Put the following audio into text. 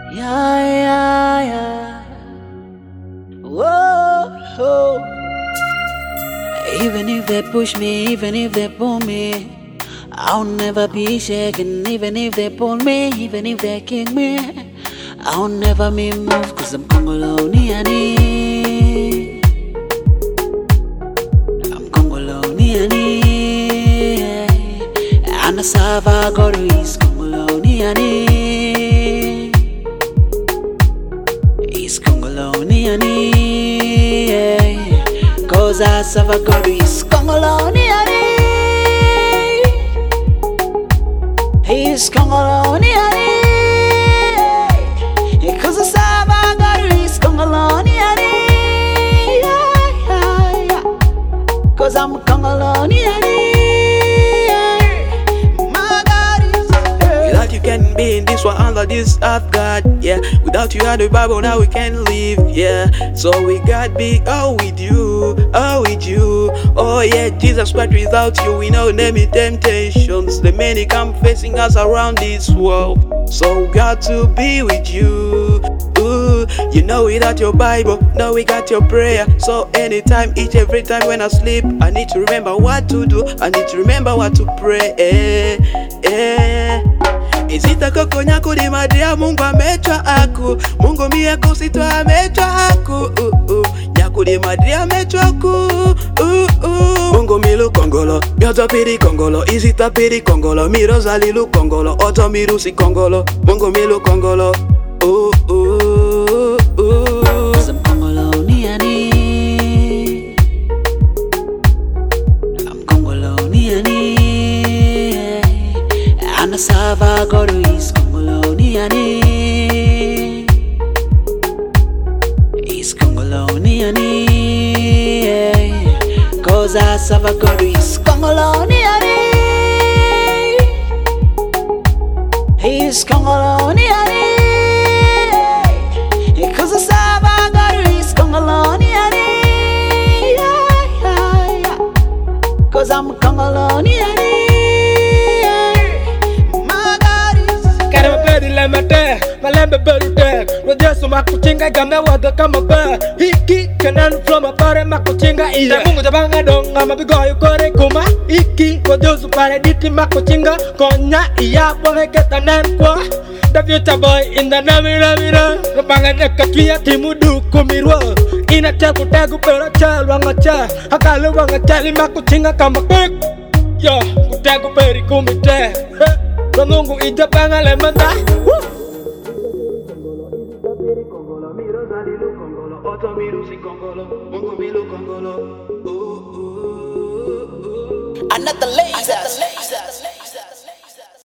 Yeah, yeah, yeah. Whoa, whoa. Even if they push me, even if they pull me, I'll never be shaken. Even if they pull me, even if they kick me, I'll never be moved. Cause I'm Congoloniani. I'm Congoloniani. And the Salvador is Congoloniani. Is Congoloniani. Cause I Salvador is Congoloniani. He's Congoloniani. Cause I Salvador is Congoloniani. Cause I'm Congoloniani. Without you can't be in this world under this earth, God, yeah. Without you and the Bible, now we can't live, yeah. So we gotta be all with you, all with you. Oh yeah, Jesus Christ, without you, we know many temptations. The many come facing us around this world. So we got to be with you. Ooh, you know without your Bible, now we got your prayer. So anytime, every time when I sleep, I need to remember what to do. I need to remember what to pray. Isitaka konya kulimadia Mungu amechwa aku. Mungu mie kusitwa amechwa aku. Nyakulimadia amechwa aku. Mungu milu Kongolo, mioto piri Kongolo, isita piri Kongolo, miro zalilu Kongolo, oto miru si Kongolo. Mungu milu Kongolo. Cause I'm Congoloniani. I'm Congoloniani. And the Salvador is Congoloniani. Is Congoloniani. Cause I Salvador is Congoloniani. He's Congoloniani. Cause I Salvador is Congoloniani. Cause I'm Congoloniani. Lemate, malembe berude, rojesu makuchinga game wada kama ba. Iki kanan from a pare makuchinga iya. Mungu jabanga donga mabigoyo kore kuma. Iki rojesu pare diti makuchinga konya iya bonge ketanan kwa. The future boy in the namira. Rabanga nekatuya timudu kumirwa. Ina chaku tagu pera chal wanga cha. Akalu wanga chali makuchinga kama quick. Yo, kutagu peri kumite. Mungu ijapanga lemata. Another laser.